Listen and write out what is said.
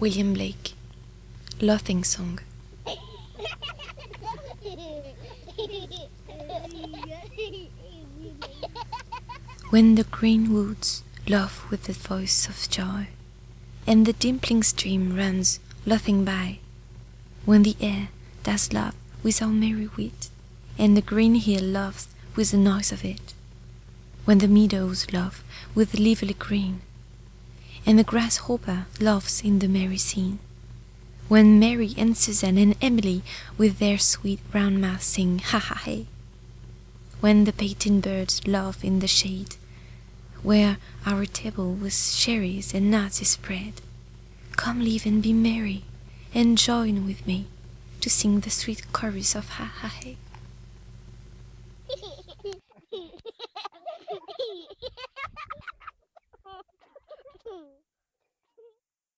William Blake. Laughing Song. When the green woods laugh with the voice of joy, and the dimpling stream runs laughing by, when the air does laugh with our merry wit, and the green hill laughs with the noise of it, when the meadows laugh with the lively green, and the grasshopper laughs in the merry scene, when Mary and Susan and Emily with their sweet round mouths sing ha ha hey, when the painted birds laugh in the shade, where our table with cherries and nuts is spread, come live and be merry, and join with me to sing the sweet chorus of ha ha hey.